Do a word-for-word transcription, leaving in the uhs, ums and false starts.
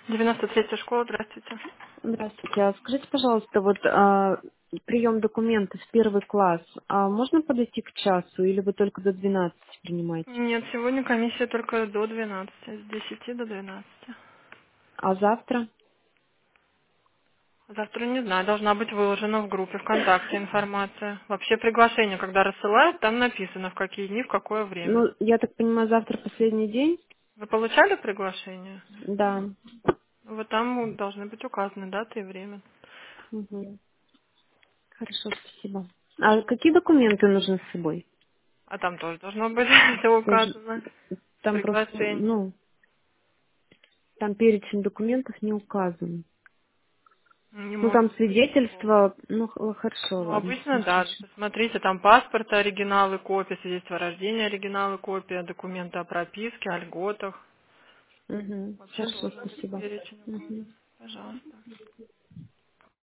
девяносто третья школа, здравствуйте. Здравствуйте. А скажите, пожалуйста, вот а, прием документов в первый класс, а можно подойти к часу или вы только до двенадцати принимаете? Нет, сегодня комиссия только до двенадцати, с десяти до двенадцати. А завтра? Завтра не знаю, должна быть выложена в группе ВКонтакте информация. Вообще приглашение, когда рассылают, там написано, в какие дни, в какое время. Ну, я так понимаю, завтра последний день? Вы получали приглашение? Да. Вот там должны быть указаны дата и время. Мгм. Хорошо, спасибо. А какие документы нужны с собой? А там тоже должно быть все Тоже, указано в там просто, приглашении. ну, там перечень документов не указан. Не Ну, там может быть такого. свидетельство, ну, х- хорошо, Ну, ладно, обычно, да. послушаю. Посмотрите, там паспорт, оригиналы, копия, свидетельство о рождении, оригиналы, копия, документы о прописке, о льготах. Угу. Вообще Хорошо, должен быть спасибо. перечень Мгм. указан.